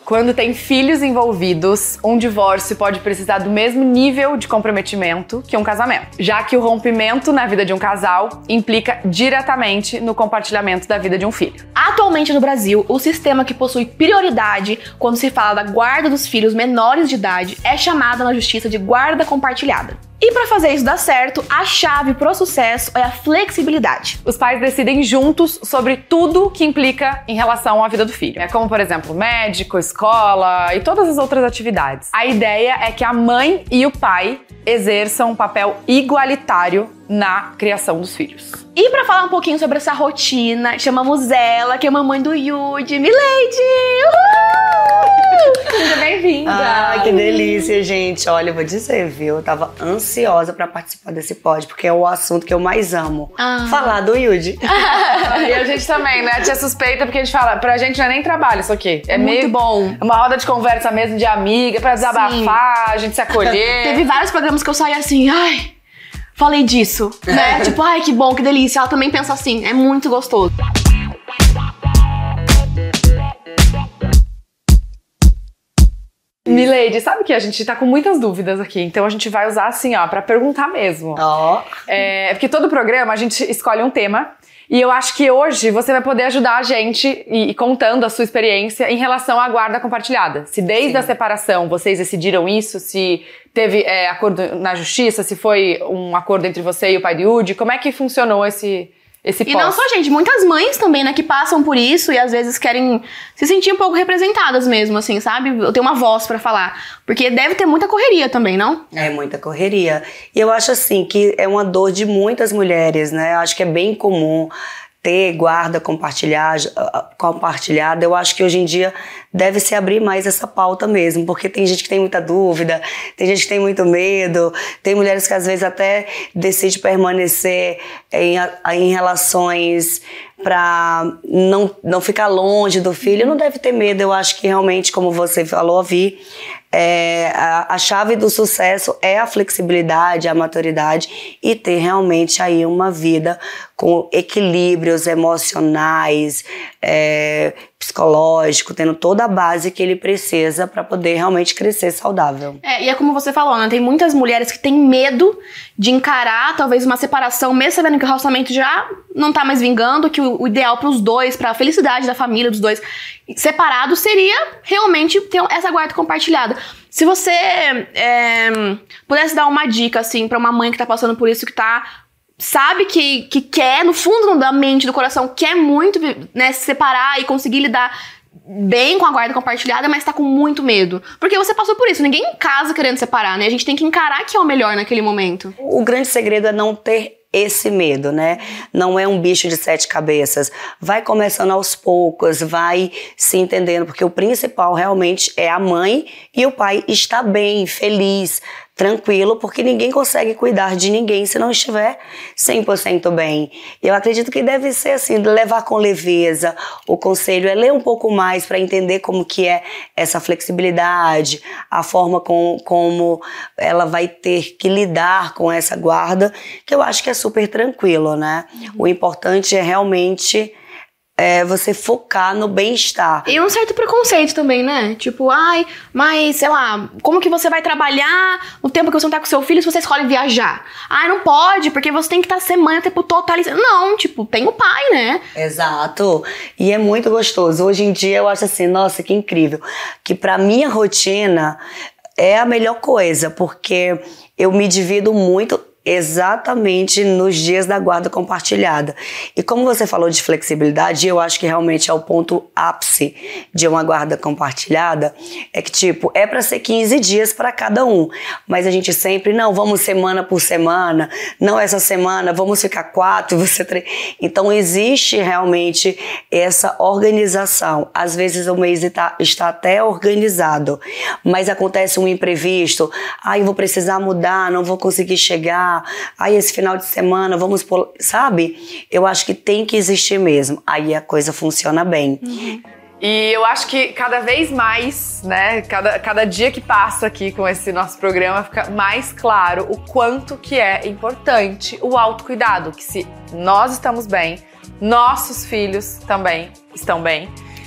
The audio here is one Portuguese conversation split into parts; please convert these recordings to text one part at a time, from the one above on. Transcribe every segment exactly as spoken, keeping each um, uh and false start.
Quando tem filhos envolvidos, um divórcio pode precisar do mesmo nível de comprometimento que um casamento, já que o rompimento na vida de um casal implica diretamente no compartilhamento da vida de um filho. Atualmente no Brasil, o sistema que possui prioridade quando se fala da guarda dos filhos menores de idade é chamado na justiça de guarda compartilhada. E para fazer isso dar certo, a chave pro sucesso é a flexibilidade. Os pais decidem juntos sobre tudo que implica em relação à vida do filho. É como, por exemplo, médico, escola e todas as outras atividades. A ideia é que a mãe e o pai exerçam um papel igualitário na criação dos filhos. E para falar um pouquinho sobre essa rotina, chamamos ela, que é a mamãe do Yudi, Milady! Uhul! Seja bem-vinda! Ai, que delícia, gente. Olha, eu vou dizer, viu? Eu tava ansiosa pra participar desse pod, porque é o assunto que eu mais amo. Ah. Falar do Yudi. E a gente também, né? A tia suspeita, porque a gente fala, pra gente não é nem trabalho isso aqui. É muito meio bom. Uma roda de conversa mesmo, de amiga, pra desabafar, Sim. a gente se acolher. Teve vários programas que eu saí assim, ai, falei disso, né? Tipo, ai, que bom, que delícia. Ela também pensa assim, é muito gostoso. Milady, sabe que a gente tá com muitas dúvidas aqui, então a gente vai usar assim, ó, pra perguntar mesmo. Ó. Oh. É, porque todo programa a gente escolhe um tema e eu acho que hoje você vai poder ajudar a gente e, e contando a sua experiência em relação à guarda compartilhada. Se desde Sim. a separação vocês decidiram isso, se teve é, acordo na justiça, se foi um acordo entre você e o pai de Yudi, como é que funcionou esse... Esse e não só, gente, muitas mães também, né, que passam por isso e às vezes querem se sentir um pouco representadas mesmo, assim, sabe? Eu tenho uma voz pra falar. Porque deve ter muita correria também, não? É, muita correria. E eu acho, assim, que é uma dor de muitas mulheres, né? Eu acho que é bem comum ter guarda compartilhada, compartilhada. Eu acho que hoje em dia deve se abrir mais essa pauta mesmo, porque tem gente que tem muita dúvida, tem gente que tem muito medo, tem mulheres que às vezes até decidem permanecer em, em relações para não, não ficar longe do filho. Não deve ter medo, eu acho que realmente, como você falou, Vi, é, a, a chave do sucesso é a flexibilidade, a maturidade e ter realmente aí uma vida com equilíbrios emocionais, é, psicológico, tendo toda a base que ele precisa para poder realmente crescer saudável. É, e é como você falou, né? Tem muitas mulheres que têm medo de encarar talvez uma separação, mesmo sabendo que o relacionamento já não tá mais vingando, que o, o ideal pros dois, pra felicidade da família dos dois separados, seria realmente ter essa guarda compartilhada. Se você é, pudesse dar uma dica, assim, pra uma mãe que tá passando por isso, que tá... sabe que, que quer, no fundo da mente, do coração, quer muito, né, se separar e conseguir lidar bem com a guarda compartilhada, mas tá com muito medo. Porque você passou por isso, ninguém casa querendo separar, né? A gente tem que encarar que é o melhor naquele momento. O grande segredo é não ter esse medo, né? Não é um bicho de sete cabeças. Vai começando aos poucos, vai se entendendo, porque o principal realmente é a mãe e o pai estar bem, feliz, tranquilo, porque ninguém consegue cuidar de ninguém se não estiver cem por cento bem. Eu acredito que deve ser assim, levar com leveza. O conselho é ler um pouco mais para entender como que é essa flexibilidade, a forma com, como ela vai ter que lidar com essa guarda, que eu acho que é super tranquilo, né? Uhum. O importante é realmente... É você focar no bem-estar. E um certo preconceito também, né? Tipo, ai, mas, sei lá, como que você vai trabalhar no tempo que você não tá com seu filho se você escolhe viajar? Ai, não pode, porque você tem que estar semana o tempo todo. Tá ali. Não, tipo, tem o pai, né? Exato. E é muito gostoso. Hoje em dia eu acho assim, nossa, que incrível. Que pra minha rotina é a melhor coisa, porque eu me divido muito... exatamente nos dias da guarda compartilhada. E como você falou de flexibilidade, eu acho que realmente é o ponto ápice de uma guarda compartilhada, é que tipo, é para ser quinze dias para cada um, mas a gente sempre, não, vamos semana por semana, não essa semana, vamos ficar quatro, você três. Então existe realmente essa organização. Às vezes o mês está, está até organizado, mas acontece um imprevisto, ai, eu vou precisar mudar, não vou conseguir chegar, aí esse final de semana vamos por... sabe? Eu acho que tem que existir mesmo, aí a coisa funciona bem. Uhum. E eu acho que cada vez mais, né, cada, cada dia que passa aqui com esse nosso programa fica mais claro o quanto que é importante o autocuidado, que se nós estamos bem, nossos filhos também estão bem.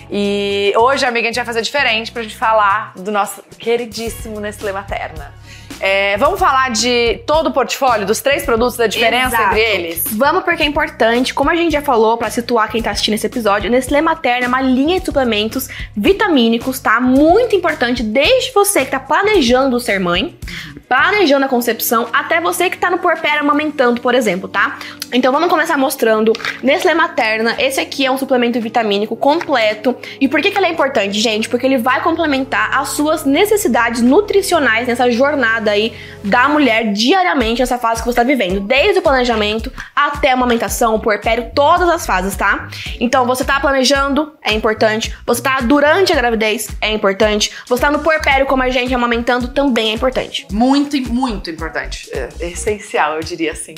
E hoje, amiga, a gente vai fazer diferente pra gente falar do nosso queridíssimo Nestlé Materna. É, vamos falar de todo o portfólio, dos três produtos, da diferença Exato. entre eles? Vamos, porque é importante. Como a gente já falou, pra situar quem tá assistindo esse episódio, Nestlé Materna é uma linha de suplementos vitamínicos, tá? Muito importante, desde você que tá planejando ser mãe, planejando a concepção, até você que tá no puerpério amamentando, por exemplo, tá? Então vamos começar mostrando Nestlé Materna. Esse aqui é um suplemento vitamínico completo. E por que que ele é importante, gente? Porque ele vai complementar as suas necessidades nutricionais nessa jornada aí da mulher diariamente, nessa fase que você tá vivendo. Desde o planejamento até a amamentação, o puerpério, todas as fases, tá? Então você tá planejando, é importante. Você tá durante a gravidez, é importante. Você tá no puerpério como a gente, amamentando, também é importante. Muito, muito importante. É essencial, eu diria assim.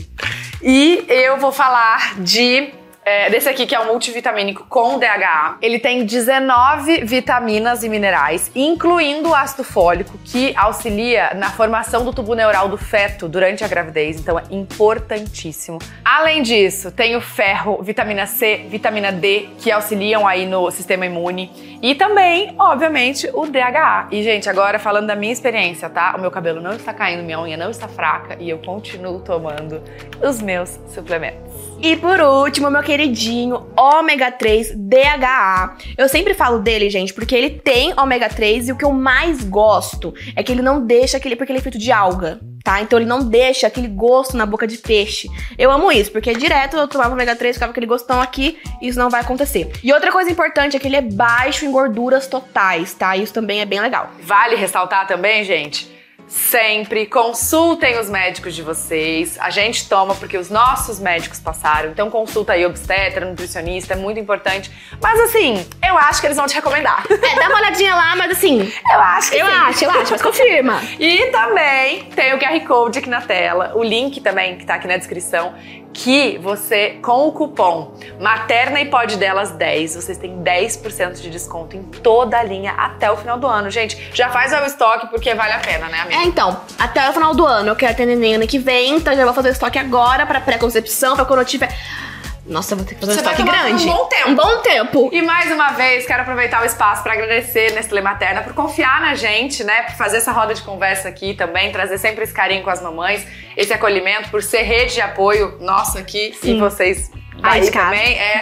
E eu vou falar de... É, desse aqui, que é um multivitamínico com D H A. Ele tem dezenove vitaminas e minerais, incluindo o ácido fólico, que auxilia na formação do tubo neural do feto durante a gravidez, então é importantíssimo. Além disso, tem o ferro, vitamina C, vitamina D, que auxiliam aí no sistema imune. E também, obviamente, o D H A. E, gente, agora falando da minha experiência, tá? O meu cabelo não está caindo, minha unha não está fraca e eu continuo tomando os meus suplementos. E por último, meu queridinho ômega três D H A. Eu sempre falo dele, gente, porque ele tem ômega três e o que eu mais gosto é que ele não deixa aquele... porque ele é feito de alga, tá? Então ele não deixa aquele gosto na boca de peixe. Eu amo isso, porque direto eu tomava ômega três, ficava aquele gostão aqui, e isso não vai acontecer. E outra coisa importante é que ele é baixo em gorduras totais, tá? Isso também é bem legal. Vale ressaltar também, gente... Sempre consultem os médicos de vocês. A gente toma porque os nossos médicos passaram. Então consulta aí obstetra, nutricionista, é muito importante. Mas assim, eu acho que eles vão te recomendar. É, dá uma olhadinha lá, mas assim... Eu acho que Eu sim. acho, eu acho, mas confirma. E também tem o Q R Code aqui na tela, o link também que tá aqui na descrição, que você, com o cupom Materna e Pode Delas dez, vocês têm dez por cento de desconto em toda a linha até o final do ano. Gente, já faz o estoque porque vale a pena, né, amiga? É, então, até o final do ano eu quero ter neném ano que vem, então já vou fazer o estoque agora pra pré-concepção, pra quando eu tiver... Nossa, eu vou ter que fazer um Você vai estoque tomar grande. um bom tempo. Um bom tempo. E mais uma vez, quero aproveitar o espaço para agradecer Nestlé Materna por confiar na gente, né? Por fazer essa roda de conversa aqui também, trazer sempre esse carinho com as mamães, esse acolhimento, por ser rede de apoio nosso aqui. Sim. E vocês Aí daí de casa. também. É.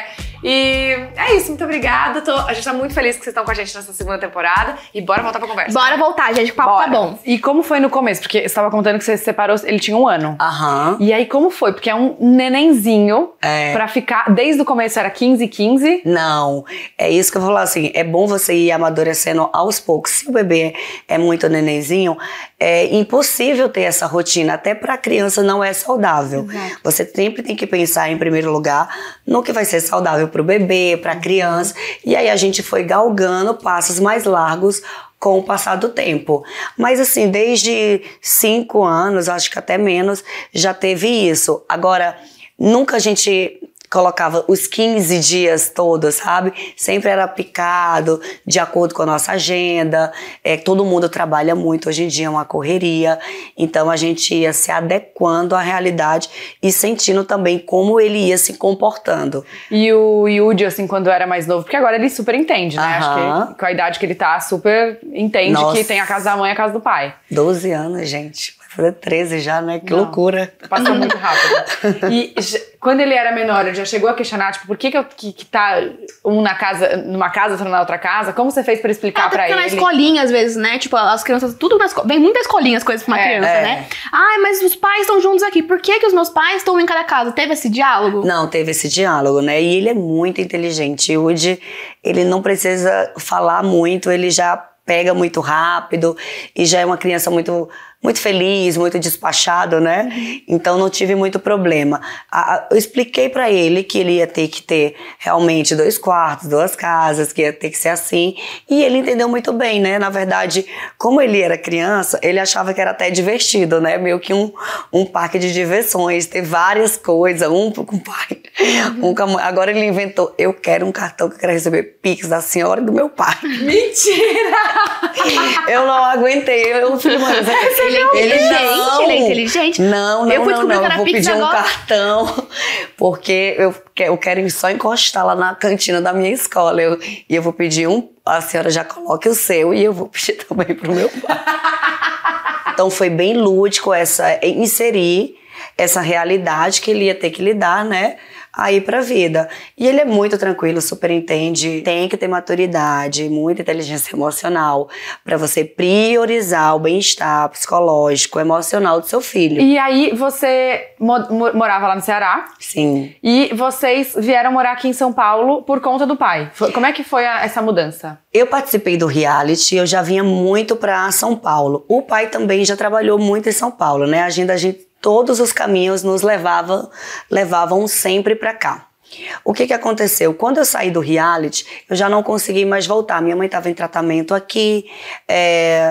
E é isso, muito obrigada. Tô, a gente tá muito feliz que vocês estão com a gente nessa segunda temporada. E bora voltar pra conversa. Bora voltar, gente, o papo Bora. tá bom. E como foi no começo? Porque você estava contando que você se separou, ele tinha um ano. Aham. E aí, como foi? Porque é um nenenzinho É. pra ficar... Desde o começo era quinze, quinze. Não, é isso que eu vou falar assim, é bom você ir amadurecendo aos poucos. Se o bebê é muito nenenzinho, é impossível ter essa rotina, até pra criança não é saudável. Exato. Você sempre tem que pensar em primeiro lugar no que vai ser saudável pro bebê, pra criança, e aí a gente foi galgando passos mais largos com o passar do tempo. Mas assim, desde cinco anos, acho que até menos, já teve isso. Agora, nunca a gente colocava os quinze dias todos, sabe? Sempre era picado, de acordo com a nossa agenda. É, todo mundo trabalha muito, hoje em dia é uma correria. Então a gente ia se adequando à realidade e sentindo também como ele ia se comportando. E o Yudi, assim, quando era mais novo, porque agora ele super entende, né? Aham. Acho que com a idade que ele tá, super entende Nossa. que tem a casa da mãe e a casa do pai. doze anos, gente. Vai fazer treze já, né? Que Não. loucura. Passou muito rápido. E j- quando ele era menor, ele já chegou a questionar, tipo, por que que, eu, que, que tá um na casa, numa casa, outro na outra casa? Como você fez pra explicar Até pra porque ele? na escolinha, às vezes, né? Tipo, as crianças, tudo na escola. Vem muita escolinha as coisas pra uma É, criança, é. né? Ai, mas os pais estão juntos aqui. Por que que os meus pais estão em cada casa? Teve esse diálogo? Não, teve esse diálogo, né? E ele é muito inteligente. O Yudi, ele não precisa falar muito, ele já pega muito rápido e já é uma criança muito, muito feliz, muito despachado, né? Então não tive muito problema. A- a- eu expliquei pra ele que ele ia ter que ter realmente dois quartos, duas casas, que ia ter que ser assim. E ele entendeu muito bem, né? Na verdade, como ele era criança, ele achava que era até divertido, né? Meio que um, um parque de diversões, ter várias coisas, um com o pai, um com a mãe. Agora ele inventou, eu quero um cartão que eu quero receber Pix da senhora e do meu pai. Mentira! Eu não aguentei. Eu falei, mano, ele é inteligente, ele é inteligente. Não, não, eu fui não, não. Eu vou Pix pedir agora. um cartão, porque eu, eu quero só encostar lá na cantina da minha escola. Eu, e eu vou pedir um, a senhora já coloque o seu e eu vou pedir também pro meu pai. Então foi bem lúdico essa, inserir essa realidade que ele ia ter que lidar, né? Aí pra vida. E ele é muito tranquilo, super entende, tem que ter maturidade, muita inteligência emocional pra você priorizar o bem-estar psicológico, emocional do seu filho. E aí você mo- mo- morava lá no Ceará? Sim. E vocês vieram morar aqui em São Paulo por conta do pai. Foi- Como é que foi a- essa mudança? Eu participei do reality, eu já vinha muito pra São Paulo. O pai também já trabalhou muito em São Paulo, né? A agenda, a gente, todos os caminhos nos levavam, levavam sempre pra cá. O que que aconteceu? Quando eu saí do reality, eu já não consegui mais voltar. Minha mãe estava em tratamento aqui, é,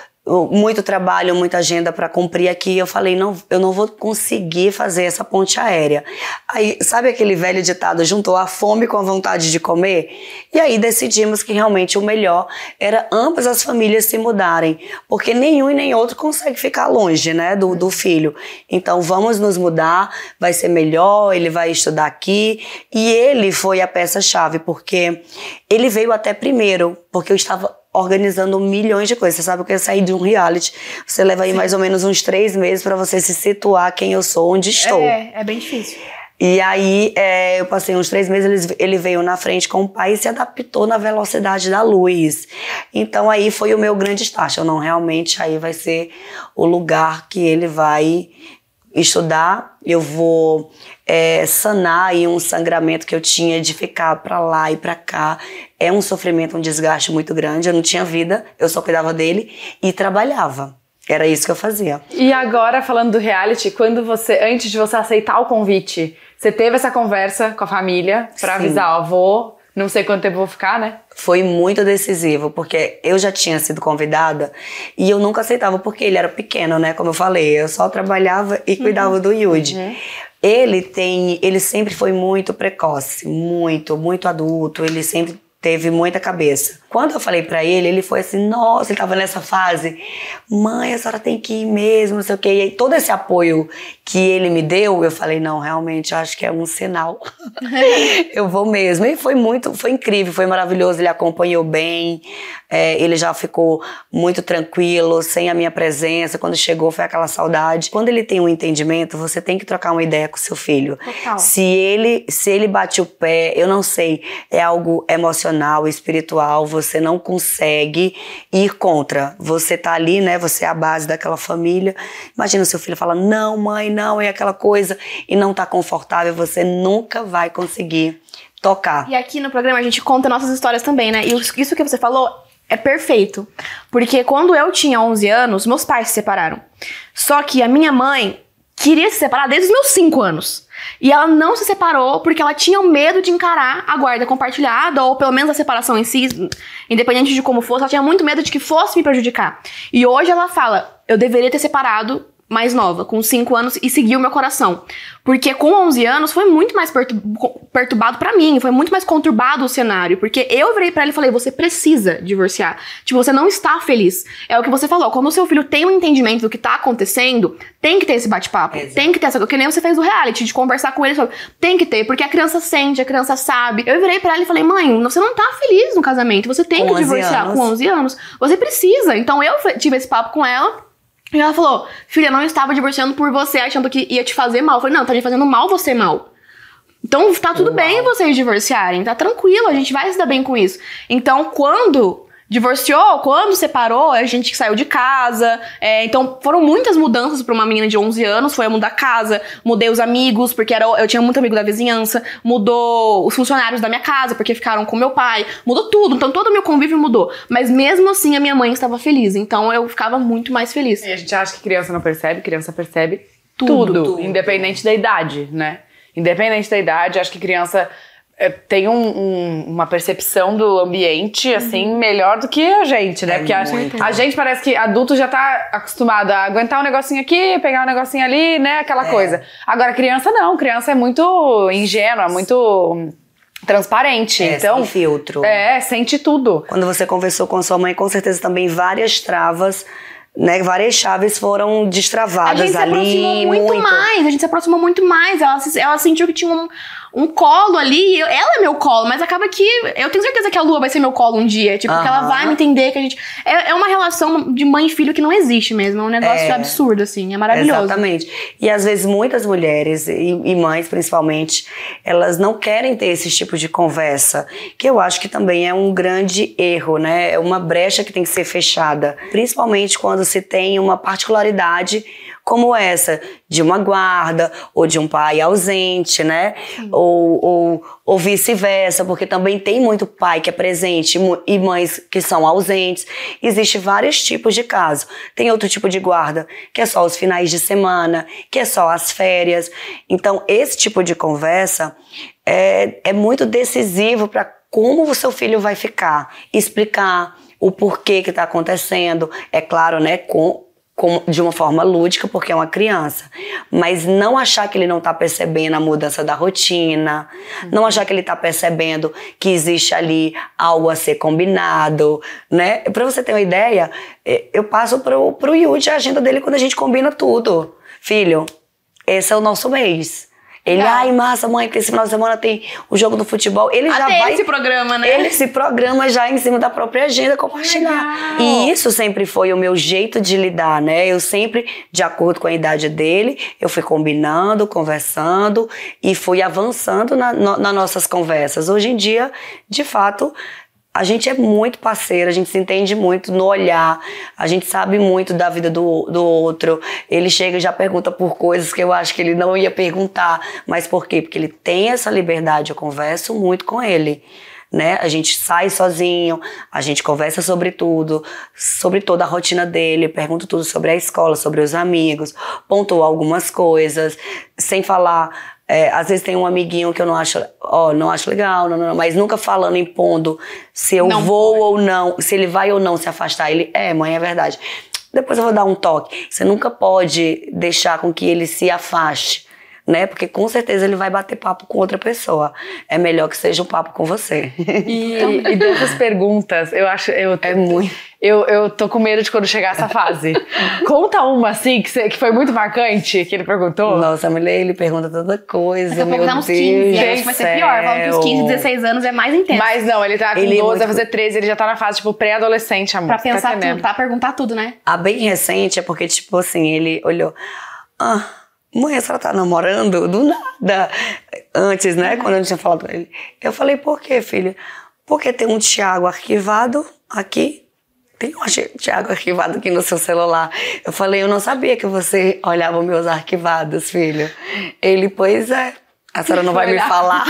muito trabalho, muita agenda para cumprir aqui. Eu falei, não, eu não vou conseguir fazer essa ponte aérea. Aí, sabe aquele velho ditado, juntou a fome com a vontade de comer? E aí decidimos que realmente o melhor era ambas as famílias se mudarem, porque nenhum e nem outro consegue ficar longe, né, do, do filho. Então vamos nos mudar, vai ser melhor, ele vai estudar aqui. E ele foi a peça-chave, porque ele veio até primeiro, porque eu estava organizando milhões de coisas. Você sabe que eu saí de um reality, você leva aí Sim. mais ou menos uns três meses pra você se situar quem eu sou, onde estou. É, é bem difícil. E aí, é, eu passei uns três meses, ele, ele veio na frente com o pai e se adaptou na velocidade da luz. Então aí foi o meu grande start. Eu não, realmente aí vai ser o lugar que ele vai estudar. Eu vou é, sanar aí um sangramento que eu tinha de ficar pra lá e pra cá. É um sofrimento, um desgaste muito grande. Eu não tinha vida, eu só cuidava dele e trabalhava. Era isso que eu fazia. E agora, falando do reality, quando você, antes de você aceitar o convite, você teve essa conversa com a família pra Sim. avisar, ó, vou, não sei quanto tempo eu vou ficar, né? Foi muito decisivo, porque eu já tinha sido convidada e eu nunca aceitava, porque ele era pequeno, né? Como eu falei, eu só trabalhava e cuidava uhum. do Yudi. Uhum. Ele tem, ele sempre foi muito precoce, muito, muito adulto, ele sempre teve muita cabeça. Quando eu falei pra ele, ele foi assim, nossa, ele tava nessa fase, mãe, a senhora tem que ir mesmo, não sei o quê. E aí, todo esse apoio que ele me deu, eu falei, não, realmente, eu acho que é um sinal. Eu vou mesmo. E foi muito, foi incrível, foi maravilhoso, ele acompanhou bem, é, ele já ficou muito tranquilo, sem a minha presença. Quando chegou, foi aquela saudade. Quando ele tem um entendimento, você tem que trocar uma ideia com seu filho. Total. Se ele, se ele bate o pé, eu não sei, é algo emocional, espiritual, você não consegue ir contra. Você tá ali, né? Você é a base daquela família. Imagina o seu filho fala, não, mãe, não, é aquela coisa, e não tá confortável, você nunca vai conseguir tocar. E aqui no programa a gente conta nossas histórias também, né? E isso que você falou é perfeito. Porque quando eu tinha onze anos, meus pais se separaram. Só que a minha mãe queria se separar desde os meus cinco anos. E ela não se separou porque ela tinha medo de encarar a guarda compartilhada, ou pelo menos a separação em si, independente de como fosse, ela tinha muito medo de que fosse me prejudicar. E hoje ela fala, eu deveria ter separado mais nova, com cinco anos, e seguir o meu coração. Porque com onze anos foi muito mais pertur- perturbado pra mim, foi muito mais conturbado o cenário, porque eu virei pra ela e falei, você precisa divorciar. Tipo, você não está feliz. É o que você falou, quando o seu filho tem um entendimento do que tá acontecendo, tem que ter esse bate-papo, Exato. tem que ter essa, que nem você fez do reality, de conversar com ele sobre, tem que ter, porque a criança sente, a criança sabe. Eu virei pra ela e falei, mãe, você não tá feliz no casamento, você tem Com que divorciar anos. com onze anos, você precisa. Então eu tive esse papo com ela, e ela falou, filha, eu não estava divorciando por você, achando que ia te fazer mal. Eu falei, não, tá me fazendo mal você mal. Então tá tudo Uau. bem vocês divorciarem, tá tranquilo, a gente vai se dar bem com isso. Então quando divorciou, quando separou, a gente saiu de casa. É, então foram muitas mudanças pra uma menina de onze anos. Foi eu mudar casa, mudei os amigos, porque era, eu tinha muito amigo da vizinhança. Mudou os funcionários da minha casa, porque ficaram com meu pai. Mudou tudo, então todo o meu convívio mudou. Mas mesmo assim a minha mãe estava feliz, então eu ficava muito mais feliz. E a gente acha que criança não percebe, criança percebe tudo, tudo, tudo. Independente da idade, né? Independente da idade, acho que criança é, tem um, um, uma percepção do ambiente, assim, uhum. melhor do que a gente, né? É Porque a, muito. a gente parece que adulto já tá acostumado a aguentar um negocinho aqui, pegar um negocinho ali, né? Aquela é. coisa. Agora, criança não. Criança é muito ingênua, muito transparente. É, então, sem filtro. É, sente tudo. Quando você conversou com sua mãe, com certeza também várias travas, né? Várias chaves foram destravadas ali. A gente se aproximou ali, muito, muito mais, a gente se aproximou muito mais. Ela, ela sentiu que tinha um, um colo ali. Eu, ela é meu colo, mas acaba que eu tenho certeza que a Lua vai ser meu colo um dia. Tipo, Aham. que ela vai me entender que a gente. É, é uma relação de mãe e filho que não existe mesmo. É um negócio É. absurdo, assim. É maravilhoso. Exatamente. E às vezes muitas mulheres, e, e mães principalmente, elas não querem ter esse tipo de conversa, que eu acho que também é um grande erro, né? É uma brecha que tem que ser fechada. Principalmente quando se tem uma particularidade como essa, de uma guarda, ou de um pai ausente, né? Ou, ou, ou vice-versa, porque também tem muito pai que é presente e mães que são ausentes. Existem vários tipos de caso. Tem outro tipo de guarda, que é só os finais de semana, que é só as férias. Então, esse tipo de conversa é, é muito decisivo para como o seu filho vai ficar, explicar o porquê que está acontecendo, é claro, né, com Com, de uma forma lúdica, porque é uma criança. Mas não achar que ele não está percebendo a mudança da rotina, uhum. não achar que ele está percebendo que existe ali algo a ser combinado, né? Para você ter uma ideia, eu passo pro, pro Yudi a agenda dele quando a gente combina tudo. Filho, esse é o nosso mês. Ele, Legal. ai, massa, mãe, porque esse final de semana tem o jogo do futebol. Ele Até já vai... ele se programa, né? Ele se programa já em cima da própria agenda compartilhar. E isso sempre foi o meu jeito de lidar, né? Eu sempre, de acordo com a idade dele, eu fui combinando, conversando e fui avançando na, no, nas nossas conversas. Hoje em dia, de fato... A gente é muito parceira, a gente se entende muito no olhar, a gente sabe muito da vida do, do outro. Ele chega e já pergunta por coisas que eu acho que ele não ia perguntar. Mas por quê? Porque ele tem essa liberdade, eu converso muito com ele. Né? A gente sai sozinho, a gente conversa sobre tudo, sobre toda a rotina dele, pergunto tudo sobre a escola, sobre os amigos, pontuo algumas coisas, sem falar... É, às vezes tem um amiguinho que eu não acho, ó, não acho legal, não, não, mas nunca falando, impondo se eu não vou pode. ou não, se ele vai ou não se afastar. Ele, é, mãe, é verdade. Depois eu vou dar um toque. Você nunca pode deixar com que ele se afaste, né? Porque com certeza ele vai bater papo com outra pessoa. É melhor que seja um papo com você. E, e dessas perguntas, eu acho... Eu, é muito... Eu, eu tô com medo de quando chegar essa fase. Conta uma, assim, que, cê, que foi muito marcante, que ele perguntou. Nossa, a mulher, ele pergunta toda coisa, Daqui a meu pouco Deus. dá uns quinze, gente, vai ser pior. Falando que os quinze, dezesseis anos é mais intenso. Mas não, ele tá com ele doze, é muito... vai fazer treze, ele já tá na fase, tipo, pré-adolescente, amor. Pra pensar tá tudo, pra perguntar tudo, né? A bem recente é porque, tipo assim, ele olhou... Ah, mãe, a senhora tá namorando? Do nada. Antes, né, quando eu tinha falado com ele. Eu falei, por quê, filha? Porque tem um Thiago arquivado aqui. Tem um Thiago arquivado aqui no seu celular. Eu falei, eu não sabia que você olhava os meus arquivados, filho. Ele, pois é. A senhora não vai me falar?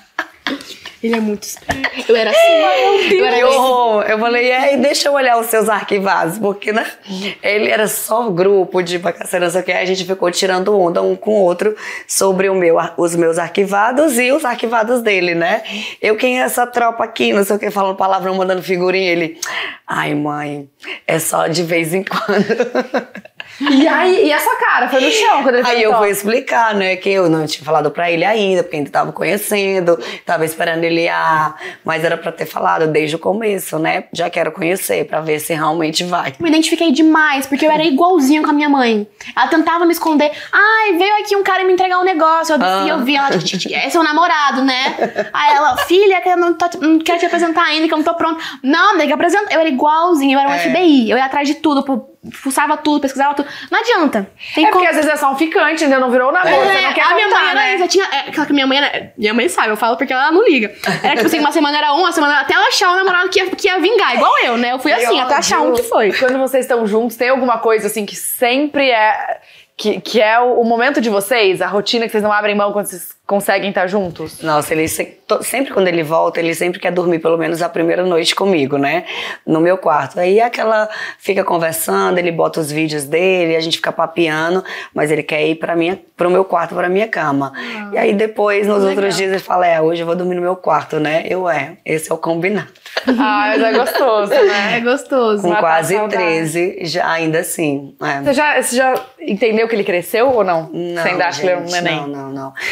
Ele é muito... Eu era assim. Eu, era eu, eu falei, é, deixa eu olhar os seus arquivados, porque, né? Ele era só grupo de bagaceira, não sei o que, a gente ficou tirando onda um com o outro sobre o meu, os meus arquivados e os arquivados dele, né? Eu, quem é essa tropa aqui, não sei o que, falando palavrão, mandando figurinha, ele... Ai, mãe, é só de vez em quando. E aí, e a sua cara? Foi no chão quando ele Aí perguntou. eu fui explicar, né, que eu não tinha falado pra ele ainda, porque ainda tava conhecendo, tava esperando ele ir, mas era pra ter falado desde o começo, né? Já quero conhecer, pra ver se realmente vai. Me identifiquei demais, porque eu era igualzinho com a minha mãe. Ela tentava me esconder. Ai, veio aqui um cara me entregar um negócio. Eu desci, ah. eu vi ela, esse é o namorado, né? Aí ela, filha, que eu não, tô, não quero te apresentar ainda, que eu não tô pronta. Não, tem que apresentar. Eu era igualzinho, eu era um é. F B I. Eu ia atrás de tudo, fuçava tudo, pesquisava tudo. Não adianta. Tem é como... porque às vezes é só um ficante, ainda não virou um namoro, é, você não quer a minha contar, mãe né? era isso, eu tinha... É, aquela que minha mãe era... Minha mãe sabe, eu falo porque ela não liga. Era tipo assim, uma semana era um, uma semana... Até ela achar um namorado que ia, que ia vingar, igual eu, né? Eu fui assim, eu até achar um que foi. Quando vocês estão juntos, tem alguma coisa assim que sempre é... Que, que é o, o momento de vocês? A rotina que vocês não abrem mão quando vocês conseguem estar juntos? Nossa, ele se, to, sempre quando ele volta, ele sempre quer dormir pelo menos a primeira noite comigo, né? No meu quarto. Aí aquela fica conversando, ele bota os vídeos dele, a gente fica papeando, mas ele quer ir pra minha, pro meu quarto, pra minha cama. Ah, e aí depois, nos legal. outros dias, ele fala, é, hoje eu vou dormir no meu quarto, né? Eu, é, esse é o combinado. Ah, mas é gostoso, né? É gostoso. Com quase treze, já, ainda assim. É. Você, já, você já entendeu que ele cresceu ou não? Não, Você ainda acha que ele é um neném? Não, não, não. Às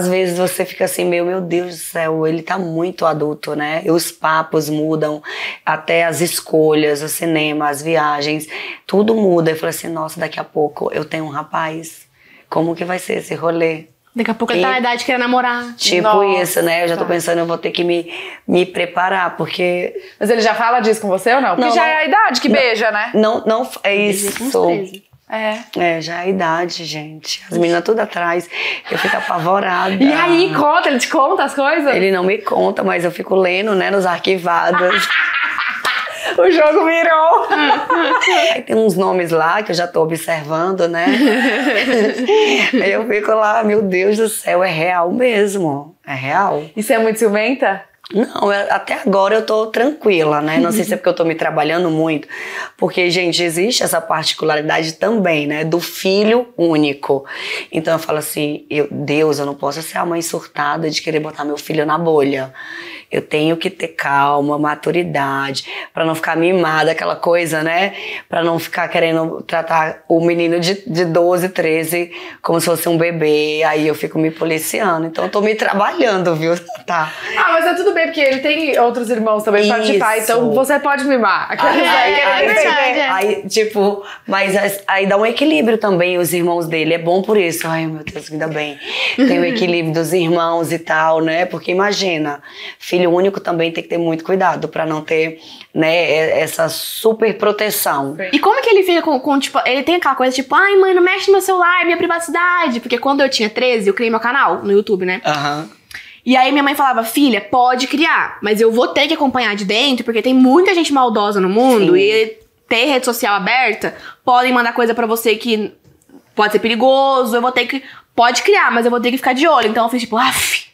às vezes você fica assim, meu, meu Deus do céu, ele tá muito adulto, né? E os papos mudam, até as escolhas, o cinema, as viagens, tudo muda. Eu falei assim, nossa, daqui a pouco eu tenho um rapaz, como que vai ser esse rolê? Daqui a pouco ele tá na idade de querer namorar. Tipo Nossa. isso, né? Eu já tô pensando, eu vou ter que me, me preparar, porque... Mas ele já fala disso com você ou não? Porque Não, já não. é a idade que Não. beija, né? Não, não, é Desde uns isso. treze. É. É, já é a idade, gente. As meninas tudo atrás, eu fico apavorada. E aí, conta, ele te conta as coisas? Ele não me conta, mas eu fico lendo, né, nos arquivados. O jogo virou. Aí tem uns nomes lá que eu já tô observando, né? Aí eu fico lá, meu Deus do céu, é real mesmo. É real. E você é muito ciumenta? Não, eu- até agora eu tô tranquila, né? Não sei se é porque eu tô me trabalhando muito. Porque, gente, existe essa particularidade também, né? Do filho único. Então eu falo assim, eu, Deus, eu não posso ser a mãe surtada de querer botar meu filho na bolha. Eu tenho que ter calma, maturidade, pra não ficar mimada, aquela coisa, né? Pra não ficar querendo tratar o menino de, de doze, treze como se fosse um bebê. Aí eu fico me policiando. Então eu tô me trabalhando, viu? Tá. Ah, mas é tudo bem, porque ele tem outros irmãos também pra participar, Isso. então você pode mimar. Aqueles Aí, aí aí, que ele aí, defender. verdade, é. aí, tipo, mas as- aí dá um equilíbrio também, os irmãos dele. É bom por isso. Ai, meu Deus, ainda bem. Tem o equilíbrio dos irmãos e tal, né? Porque imagina, filho único também tem que ter muito cuidado pra não ter, né, e- essa super proteção. E como que ele fica com, com, tipo, ele tem aquela coisa tipo, ai mãe, não mexe no meu celular, é minha privacidade. Porque quando eu tinha treze, eu criei meu canal no YouTube, né? Aham. E aí minha mãe falava, filha, pode criar, mas eu vou ter que acompanhar de dentro, porque tem muita gente maldosa no mundo. Sim. E ter rede social aberta, podem mandar coisa pra você que pode ser perigoso, eu vou ter que... Pode criar, mas eu vou ter que ficar de olho. Então eu fiz tipo, af,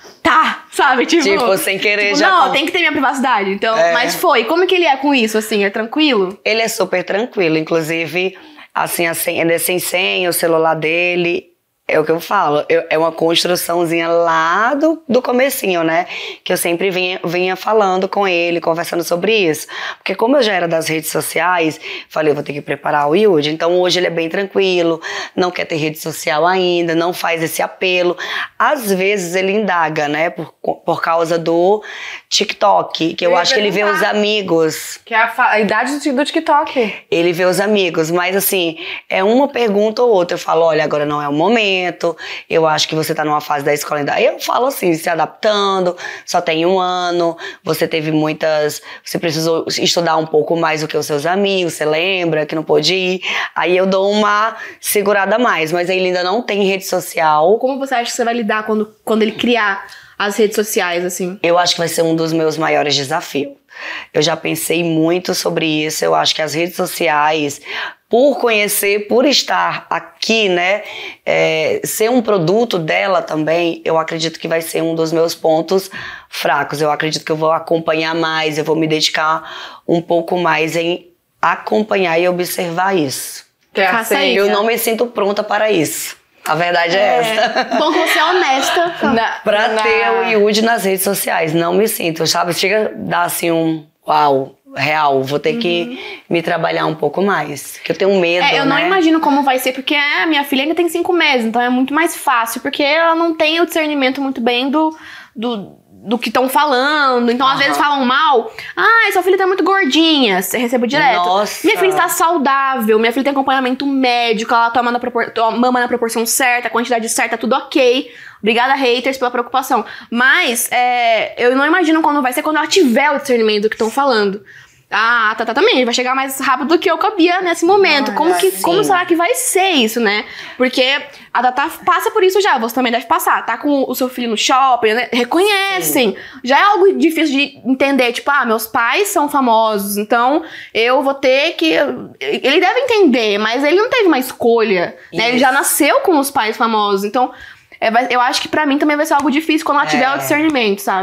tá, sabe? Tipo, Tipo, sem querer tipo, já não, tá- tem que ter minha privacidade. Então, É. mas foi. Como que ele é com isso, assim? É tranquilo? Ele é super tranquilo, inclusive, assim, assim, ele é sem senha, o celular dele, é o que eu falo, eu- é uma construçãozinha lá do, do comecinho, né? Que eu sempre vinha, vinha falando com ele, conversando sobre isso. Porque como eu já era das redes sociais, falei, eu vou ter que preparar o Yudi, então hoje ele é bem tranquilo, não quer ter rede social ainda, não faz esse apelo. Às vezes ele indaga, né? Por, por causa do TikTok, que eu, Eu ia acho que ele vê os perguntar. amigos. Que é a, fa- a idade do, do TikTok. Ele vê os amigos, mas assim, é uma pergunta ou outra. Eu falo, olha, agora não é o momento, eu acho que você tá numa fase da escola ainda. Aí eu falo assim, se adaptando, só tem um ano, você teve muitas, você precisou estudar um pouco mais do que os seus amigos, você lembra que não pôde ir. Aí eu dou uma segurada a mais, mas ele ainda não tem rede social. Como você acha que você vai lidar quando, quando ele criar as redes sociais, assim? Eu acho que vai ser um dos meus maiores desafios. Eu já pensei muito sobre isso. Eu acho que as redes sociais, por conhecer, por estar aqui, né, é, ser um produto dela também, eu acredito que vai ser um dos meus pontos fracos. Eu acredito que eu vou acompanhar mais, eu vou me dedicar um pouco mais em acompanhar e observar isso. Que é a Faça senha. Eu não me sinto pronta para isso. A verdade é, essa. Bom que você é honesta. Na, Pra na- ter o Yudi nas redes sociais, não me sinto, sabe? Chega a dar assim um uau, real, vou ter que me trabalhar um pouco mais. Que eu tenho medo, É, eu não né? imagino como vai ser, porque a minha filha ainda tem cinco meses, então é muito mais fácil, porque ela não tem o discernimento muito bem do, do, do que estão falando. Então, às Aham. vezes falam mal. Ah, sua filha tá muito gordinha. Você recebe direto. Nossa. Minha filha está saudável, minha filha tem acompanhamento médico, ela toma na propor- to- mama na proporção certa, a quantidade certa, tudo ok. Obrigada, haters, pela preocupação. Mas é, eu não imagino quando vai ser quando ela tiver o discernimento do que estão falando. Ah, a Tata também vai chegar mais rápido do que eu cabia nesse momento. Ah, como, que, sim. como será que vai ser isso, né? Porque a Tata passa por isso já, você também deve passar. Tá com o seu filho no shopping, né? Reconhecem. Já é algo difícil de entender. Tipo, ah, meus pais são famosos, então eu vou ter que... Ele deve entender, mas ele não teve uma escolha, né? Ele Isso. já nasceu com os pais famosos, então... é, vai- eu acho que pra mim também vai ser algo difícil quando ela tiver É. o discernimento, sabe?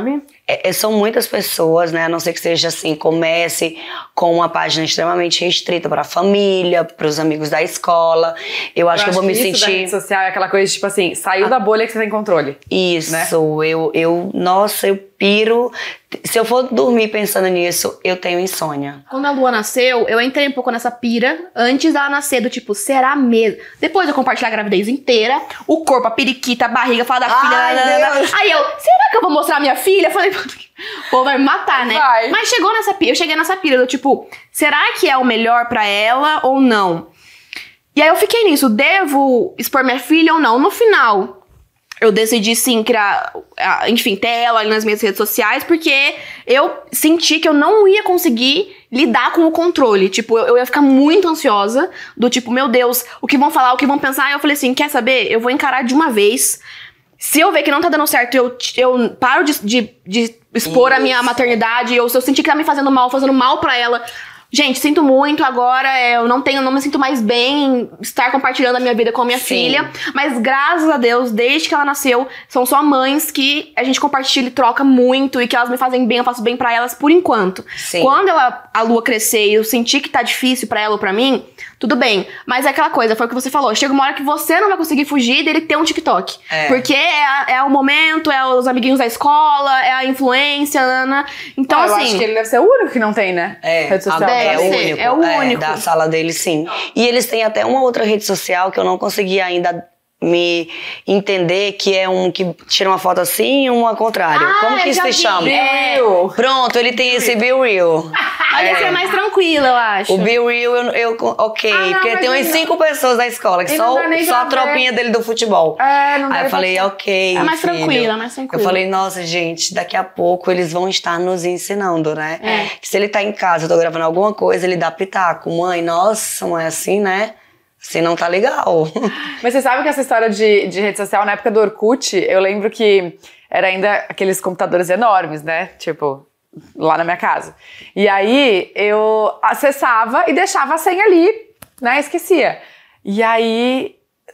é, são muitas pessoas, né? A não ser que seja assim, comece com uma página extremamente restrita para a família, para os amigos da escola. Eu acho eu que eu vou me isso sentir. Da rede social é aquela coisa de, tipo assim, saiu ah, da bolha que você tem controle. Isso, né? eu, eu, nossa, eu piro. Se eu for dormir pensando nisso, eu tenho insônia. Quando a Lua nasceu, eu entrei um pouco nessa pira antes dela nascer, do tipo, será mesmo? Depois eu compartilhei a gravidez inteira, o corpo, a periquita, a barriga, falar da filha. Ai, Deus. Aí eu, será que eu vou mostrar a minha filha? Eu falei, pô, vai me matar, né? Vai. Mas chegou nessa pira, eu cheguei nessa pira do tipo, será que é o melhor pra ela ou não? E aí eu fiquei nisso, devo expor minha filha ou não? No final, eu decidi, sim, criar, enfim, ter ela ali nas minhas redes sociais, porque eu senti que eu não ia conseguir lidar com o controle. Tipo, eu, eu ia ficar muito ansiosa, do tipo, meu Deus, o que vão falar, o que vão pensar. Aí eu falei assim, quer saber? Eu vou encarar de uma vez. Se eu ver que não tá dando certo, eu, eu paro de, de, de expor Isso. a minha maternidade, ou se eu sentir que tá me fazendo mal, fazendo mal pra ela... Gente, sinto muito agora, eu não tenho, não me sinto mais bem em estar compartilhando a minha vida com a minha Sim. filha. Mas graças a Deus, desde que ela nasceu, são só mães que a gente compartilha e troca muito e que elas me fazem bem, eu faço bem pra elas por enquanto. Sim. Quando ela, a Lua crescer e eu sentir que tá difícil pra ela ou pra mim, tudo bem. Mas é aquela coisa, foi o que você falou. Chega uma hora que você não vai conseguir fugir dele ter um TikTok. É. Porque é, a, é o momento, é os amiguinhos da escola, é a influência, Ana. Então, ah, assim... Eu acho que ele deve ser o único que não tem, né? É. Rede social. É o único. É o único. É, da sala dele, sim. E eles têm até uma outra rede social que eu não consegui ainda me entender, que é um que tira uma foto assim e uma ao contrário. Ah, Como que isso se chama? É. Pronto, ele tem esse Be Real. Aí é. esse é mais tranquilo, eu acho. O Be Real, eu, eu ok. Ah, não, porque tem umas cinco pessoas na escola, que só, só a tropinha dele do futebol. É, não Aí eu falei, passar. ok, É mais filho. tranquilo, é mais tranquilo. Eu falei, nossa, gente, daqui a pouco eles vão estar nos ensinando, né? É. Que se ele tá em casa, eu tô gravando alguma coisa, ele dá pitaco. Mãe, nossa, mãe, assim, né? Assim não tá legal. Mas você sabe que essa história de, de rede social, na época do Orkut, eu lembro que era ainda aqueles computadores enormes, né? Tipo, lá na minha casa. E aí eu acessava e deixava a senha ali, né? Esquecia. E aí...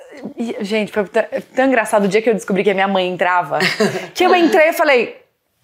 E, gente, foi tão, tão engraçado o dia que eu descobri que a minha mãe entrava. Que eu entrei e falei...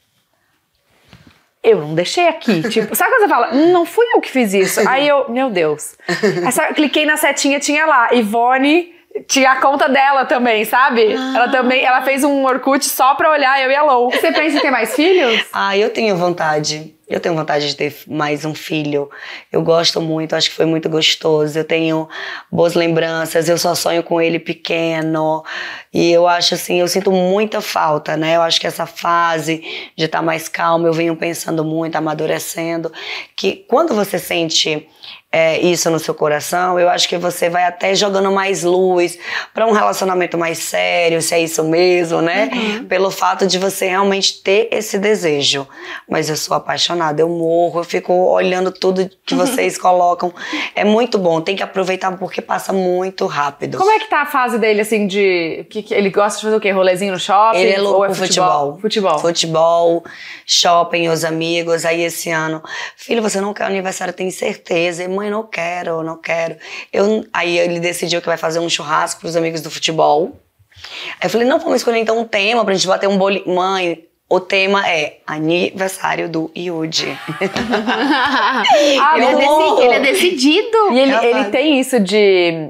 Eu não deixei aqui, tipo, sabe quando você fala, não fui eu que fiz isso? Aí eu, meu Deus. Aí sabe, cliquei na setinha, tinha lá, Ivone, tinha a conta dela também, sabe? Ah. Ela também, ela fez um Orkut só pra olhar eu e a Lou. Você pensa em ter mais filhos? Ah, eu tenho vontade. Eu tenho vontade de ter mais um filho. Eu gosto muito, acho que foi muito gostoso. Eu tenho boas lembranças, eu só sonho com ele pequeno. E eu acho assim, eu sinto muita falta, né? Eu acho que essa fase de estar mais calma, eu venho pensando muito, amadurecendo. Que quando você sente é, isso no seu coração, eu acho que você vai até jogando mais luz para um relacionamento mais sério, se é isso mesmo, né? Uhum. Pelo fato de você realmente ter esse desejo. Mas eu sou apaixonada. Eu morro, eu fico olhando tudo que vocês colocam. É muito bom, tem que aproveitar porque passa muito rápido. Como é que tá a fase dele, assim, de... Que, que ele gosta de fazer o quê? Rolezinho no shopping? Ele é louco ou é por futebol? futebol. Futebol. Futebol, shopping, os amigos. Aí esse ano, filho, você não quer aniversário? Tem certeza? E, mãe, não quero, não quero. Eu, aí ele decidiu que vai fazer um churrasco pros amigos do futebol. Aí eu falei, não, vamos escolher então um tema pra gente bater um bolinho. Mãe... O tema é aniversário do Yudi. ah, ele, é decidi, ele é decidido. E ele, ele tem isso de,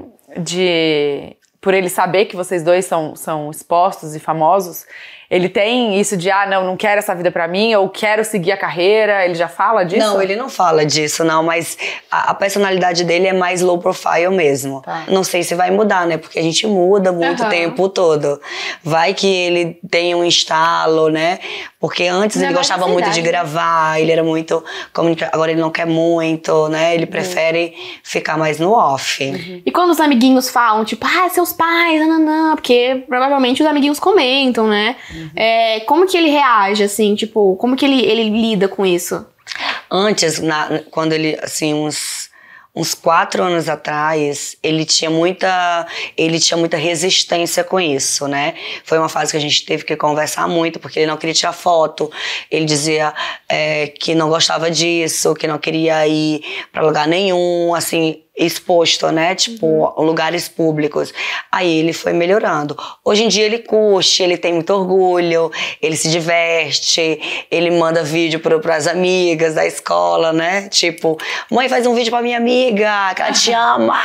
de... Por ele saber que vocês dois são, são expostos e famosos, ele tem isso de, ah, não, não quero essa vida pra mim, ou quero seguir a carreira, ele já fala disso? Não, ele não fala disso, não, mas a, a personalidade dele é mais low profile mesmo. Tá. Não sei se vai mudar, né, porque a gente muda muito o uhum. tempo todo. Vai que ele tem um estalo, né, porque antes não ele gostava muito de gravar, ele era muito comunicador, agora ele não quer muito, né, ele prefere uhum. ficar mais no off. Uhum. E quando os amiguinhos falam, tipo, ah, seus pais, não, não, não, porque provavelmente os amiguinhos comentam, né, uhum. É, como que ele reage, assim, tipo, como que ele, ele lida com isso? Antes, na, quando ele, assim, uns, uns quatro anos atrás, ele tinha muita, ele tinha muita resistência com isso, né? Foi uma fase que a gente teve que conversar muito, porque ele não queria tirar foto, ele dizia é, que não gostava disso, que não queria ir pra lugar nenhum, assim... exposto, né? Tipo, uhum. lugares públicos. Aí ele foi melhorando. Hoje em dia ele curte, ele tem muito orgulho, ele se diverte, ele manda vídeo para as amigas da escola, né? Tipo, mãe, faz um vídeo pra minha amiga, que ela te ama.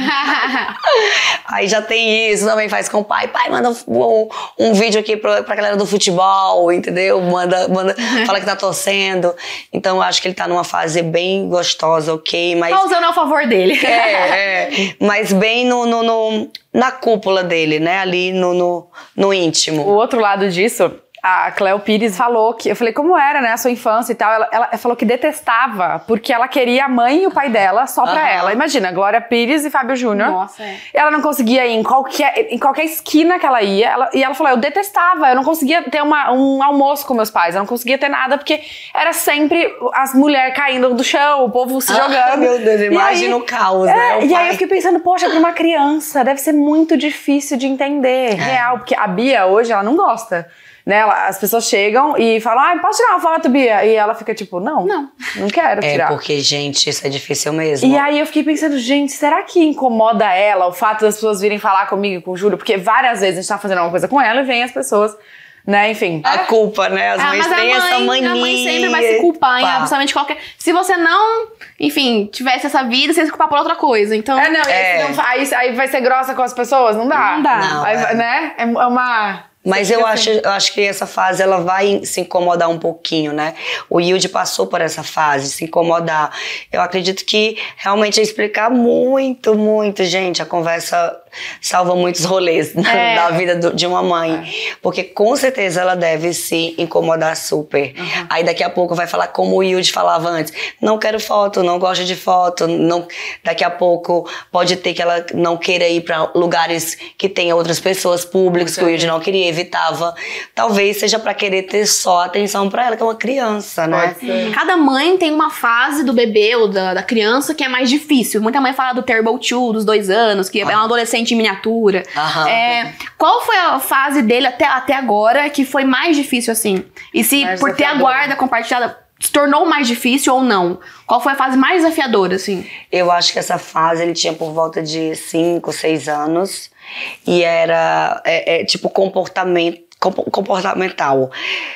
Aí já tem isso, também faz com o pai. Pai, manda um, um vídeo aqui pra, pra galera do futebol, entendeu? Manda, manda, fala que tá torcendo. Então eu acho que ele tá numa fase bem gostosa, ok? Mas tá usando ao favor dele. É, é. Mas bem no, no, no, na cúpula dele, né? Ali no, no, no íntimo. O outro lado disso, a Cléo Pires falou que... Eu falei, como era, né? A sua infância e tal. Ela, ela falou que detestava, porque ela queria a mãe e o pai dela só pra uhum. ela. Imagina, Glória Pires e Fábio Júnior. Nossa, é. Ela não conseguia ir em qualquer, em qualquer esquina que ela ia. Ela, e ela falou, eu detestava. Eu não conseguia ter uma, um almoço com meus pais. Eu não conseguia ter nada, porque era sempre as mulheres caindo do chão, o povo se jogando. Ah, meu Deus, imagina o caos, é, né? O e pai. aí eu fiquei pensando, poxa, pra uma criança deve ser muito difícil de entender. É. Real, porque a Bia hoje, ela não gosta. Né, ela, as pessoas chegam e falam, ah, posso tirar uma foto, Bia? E ela fica tipo, não, não, não quero tirar. É porque, gente, isso é difícil mesmo. E aí eu fiquei pensando, gente, será que incomoda ela o fato das pessoas virem falar comigo e com o Júlio? Porque várias vezes a gente tá fazendo alguma coisa com ela e vem as pessoas, né, enfim. A culpa, né? As ah, mães têm essa mania. A mãe sempre vai se culpar em absolutamente qualquer... Se você não, enfim, tivesse essa vida, você ia se culpar por outra coisa, então... É, não, é. não aí, aí vai ser grossa com as pessoas? Não dá. Não dá. Não, aí, é. Né? É uma... Mas eu acho, eu acho que essa fase ela vai se incomodar um pouquinho, né? O Yudi passou por essa fase, se incomodar. Eu acredito que realmente é explicar muito, muito, gente. A conversa salva muitos rolês é. da vida do, de uma mãe. É. Porque com certeza ela deve se incomodar super. Uhum. Aí daqui a pouco vai falar como o Yudi falava antes. Não quero foto, não gosto de foto. Não, daqui a pouco pode ter que ela não queira ir para lugares que tenha outras pessoas públicas, que o Yudi não queria, evitava. Talvez seja para querer ter só atenção para ela, que é uma criança, né? Cada mãe tem uma fase do bebê ou da, da criança que é mais difícil. Muita mãe fala do Terrible Two, dos dois anos, que ah. é um adolescente em miniatura. É, qual foi a fase dele até, até agora que foi mais difícil, assim? E se mais por ter a guarda compartilhada se tornou mais difícil ou não? Qual foi a fase mais desafiadora, assim? Eu acho que essa fase ele tinha por volta de cinco, seis anos. E era, é, é, tipo, comportamento, comportamental.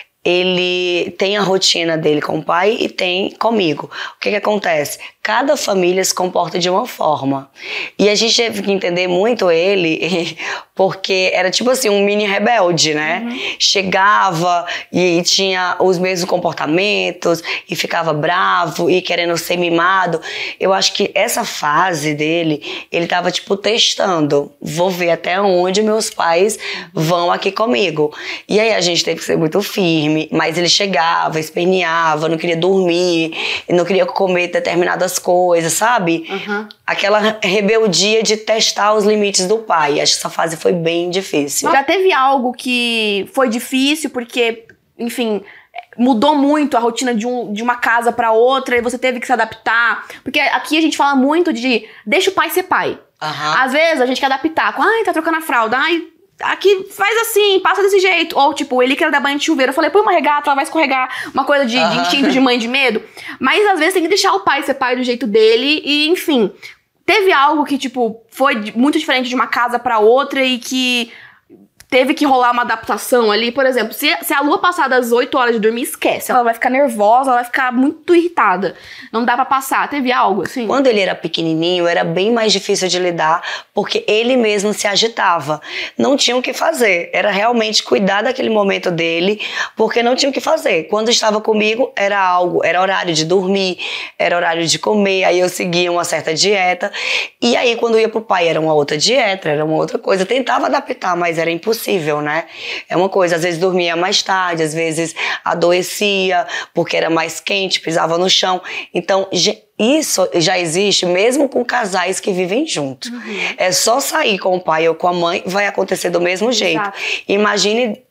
Ele tem a rotina dele com o pai e tem comigo. O que que acontece? Cada família se comporta de uma forma. E a gente teve que entender muito ele, porque era tipo assim, um mini rebelde, né? Uhum. Chegava e tinha os mesmos comportamentos, e ficava bravo, e querendo ser mimado. Eu acho que essa fase dele, ele tava tipo testando. Vou ver até onde meus pais vão aqui comigo. E aí a gente teve que ser muito firme, mas ele chegava, esperneava, não queria dormir, não queria comer determinadas coisas, sabe? Uhum. Aquela rebeldia de testar os limites do pai. Acho que essa fase foi bem difícil. Já teve algo que foi difícil porque, enfim, mudou muito a rotina de, um, de uma casa pra outra e você teve que se adaptar? Porque aqui a gente fala muito de deixa o pai ser pai. Uhum. Às vezes a gente quer adaptar com, ai, tá trocando a fralda, ai, aqui faz assim, passa desse jeito. Ou tipo, ele quer dar banho de chuveiro. Eu falei, põe uma regata, ela vai escorregar. Uma coisa de, de instinto de mãe de medo. Mas às vezes tem que deixar o pai ser pai do jeito dele. E enfim, teve algo que tipo foi muito diferente de uma casa pra outra e que teve que rolar uma adaptação ali. Por exemplo, se, se a Lua passar das oito horas de dormir, esquece. Ela vai ficar nervosa, ela vai ficar muito irritada. Não dá pra passar. Teve algo assim? Quando ele era pequenininho, era bem mais difícil de lidar, porque ele mesmo se agitava. Não tinha o que fazer. Era realmente cuidar daquele momento dele, porque não tinha o que fazer. Quando estava comigo, era algo, era horário de dormir, era horário de comer, aí eu seguia uma certa dieta. E aí, quando ia pro pai, era uma outra dieta, era uma outra coisa. Eu tentava adaptar, mas era impossível. Né? É uma coisa, às vezes dormia mais tarde, às vezes adoecia porque era mais quente, pisava no chão. Então, isso já existe mesmo com casais que vivem juntos. Uhum. É só sair com o pai ou com a mãe, vai acontecer do mesmo jeito. Exato. Imagine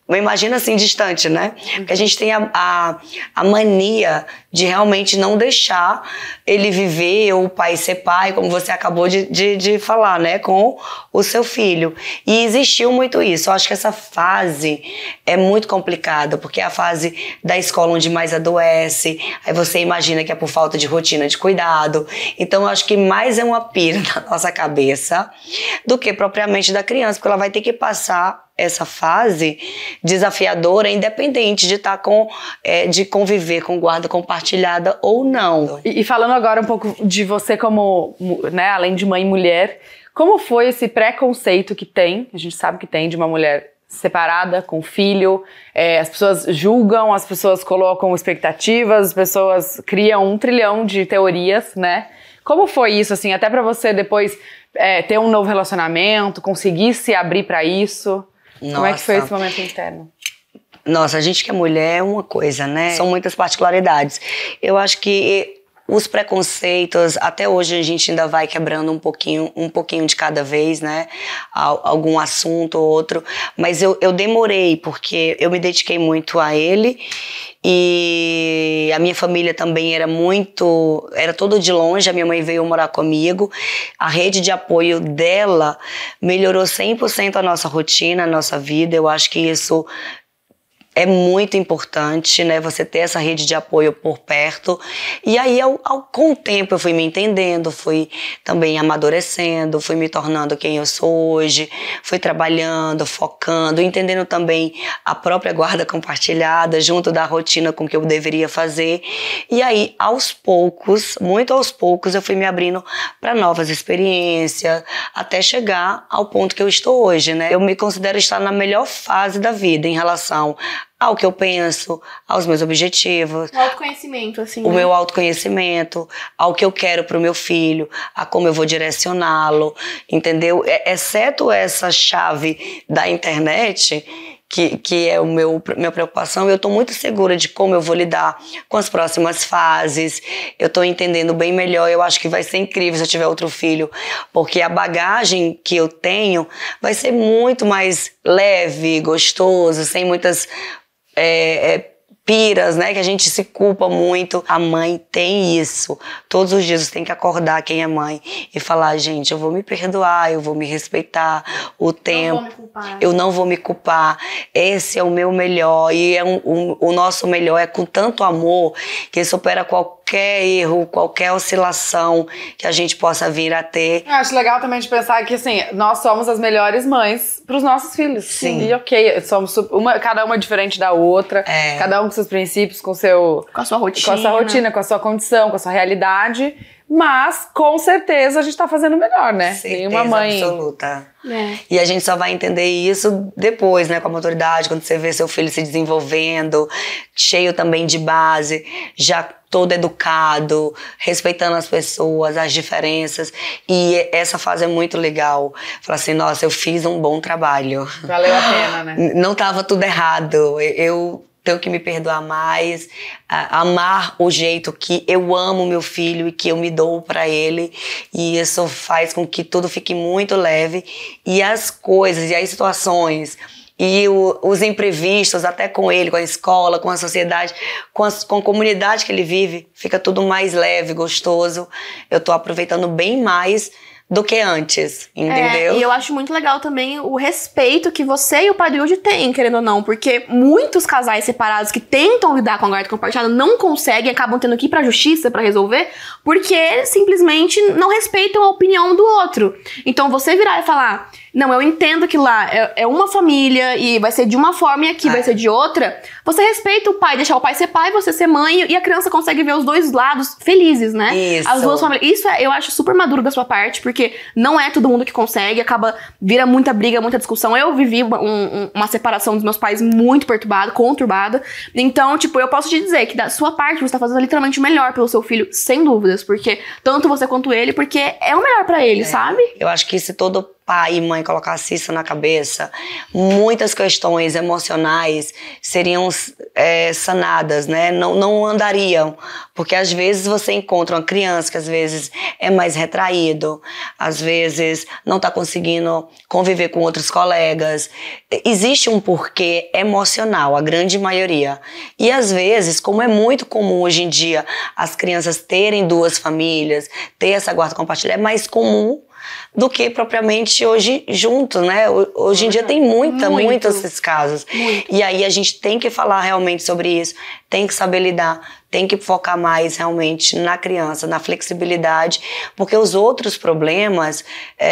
imagina assim, distante, né? Porque a gente tem a, a, a mania de realmente não deixar ele viver, ou o pai ser pai, como você acabou de, de, de falar, né? Com o seu filho. E existiu muito isso. Eu acho que essa fase é muito complicada, porque é a fase da escola onde mais adoece, aí você imagina que é por falta de rotina de cuidado. Então eu acho que mais é uma pira na nossa cabeça do que propriamente da criança, porque ela vai ter que passar essa fase desafiadora, independente de estar com, é, de conviver com guarda compartilhada ou não. E, e falando agora um pouco de você como, né, além de mãe e mulher, como foi esse preconceito que tem, a gente sabe que tem, de uma mulher separada, com filho, é, as pessoas julgam, as pessoas colocam expectativas, as pessoas criam um trilhão de teorias, né? Como foi isso, assim, até pra você depois é, ter um novo relacionamento, conseguir se abrir pra isso? Nossa. Como é que foi esse momento interno? Nossa, a gente que é mulher é uma coisa, né? São muitas particularidades. Eu acho que os preconceitos, até hoje a gente ainda vai quebrando um pouquinho, um pouquinho de cada vez, né? Algum assunto ou outro. Mas eu, eu demorei, porque eu me dediquei muito a ele. E a minha família também era muito, era toda de longe, a minha mãe veio morar comigo. A rede de apoio dela melhorou cem por cento a nossa rotina, a nossa vida. Eu acho que isso é muito importante, né? Você ter essa rede de apoio por perto. E aí, ao, ao, com o tempo, eu fui me entendendo, fui também amadurecendo, fui me tornando quem eu sou hoje, fui trabalhando, focando, entendendo também a própria guarda compartilhada, junto da rotina com que eu deveria fazer. E aí, aos poucos, muito aos poucos, eu fui me abrindo para novas experiências, até chegar ao ponto que eu estou hoje, né? Eu me considero estar na melhor fase da vida em relação ao que eu penso, aos meus objetivos. O autoconhecimento, assim. O né? meu autoconhecimento, ao que eu quero pro meu filho, a como eu vou direcioná-lo, entendeu? Exceto essa chave da internet, que, que é o meu, minha preocupação, eu tô muito segura de como eu vou lidar com as próximas fases. Eu tô entendendo bem melhor, eu acho que vai ser incrível se eu tiver outro filho, porque a bagagem que eu tenho vai ser muito mais leve, gostoso, sem muitas é, é, piras, né, que a gente se culpa muito. A mãe tem isso. Todos os dias você tem que acordar quem é mãe e falar, gente, eu vou me perdoar, eu vou me respeitar o tempo. Não vou me culpar. Eu não vou me culpar. Esse é o meu melhor. E é um, um, o nosso melhor é com tanto amor que supera qualquer erro, qualquer oscilação que a gente possa vir a ter. Eu acho legal também de pensar que, assim, nós somos as melhores mães pros nossos filhos. Sim. E ok, somos uma, cada uma diferente da outra, É. cada um com seus princípios, com seu... Com a sua rotina. Com a sua rotina, com a sua condição, com a sua realidade. Mas, com certeza, a gente tá fazendo melhor, né? Certeza Nenhuma mãe... absoluta. É. E a gente só vai entender isso depois, né, com a maturidade, quando você vê seu filho se desenvolvendo, cheio também de base, já todo educado, respeitando as pessoas, as diferenças. E essa fase é muito legal. Falar assim, nossa, eu fiz um bom trabalho. Valeu a pena, né? Não tava tudo errado. Eu tenho que me perdoar mais, amar o jeito que eu amo meu filho e que eu me dou pra ele. E isso faz com que tudo fique muito leve. E as coisas e as situações e o, os imprevistos, até com ele, com a escola, com a sociedade, com a, com a comunidade que ele vive, fica tudo mais leve, gostoso. Eu tô aproveitando bem mais do que antes, entendeu? É, e eu acho muito legal também o respeito que você e o pai do Yudi têm, querendo ou não, porque muitos casais separados que tentam lidar com a guarda compartilhada não conseguem, acabam tendo que ir pra justiça pra resolver, porque simplesmente não respeitam a opinião do outro. Então você virar e falar, não, eu entendo que lá é, é uma família e vai ser de uma forma e aqui é. vai ser de outra, você respeita o pai, deixar o pai ser pai, você ser mãe, e a criança consegue ver os dois lados felizes, né? Isso. As duas famílias. Isso é, eu acho super maduro da sua parte, porque não é todo mundo que consegue, acaba, vira muita briga, muita discussão. Eu vivi uma, um, uma separação dos meus pais muito perturbada, conturbada. Então, tipo, eu posso te dizer que da sua parte você tá fazendo literalmente o melhor pelo seu filho, sem dúvidas, porque tanto você quanto ele, porque é o melhor pra ele, é. sabe? Eu acho que se todo pai e mãe colocasse isso na cabeça, muitas questões emocionais seriam é, sanadas, né? Não, não andariam. Porque às vezes você encontra uma criança que às vezes é mais retraído, às vezes não está conseguindo conviver com outros colegas. Existe um porquê emocional, a grande maioria. E às vezes, como é muito comum hoje em dia as crianças terem duas famílias, ter essa guarda compartilhada, é mais comum do que propriamente hoje junto, né? Hoje em dia tem muita, Muito. muitos esses casos. Muito. E aí a gente tem que falar realmente sobre isso, tem que saber lidar, tem que focar mais realmente na criança, na flexibilidade, porque os outros problemas,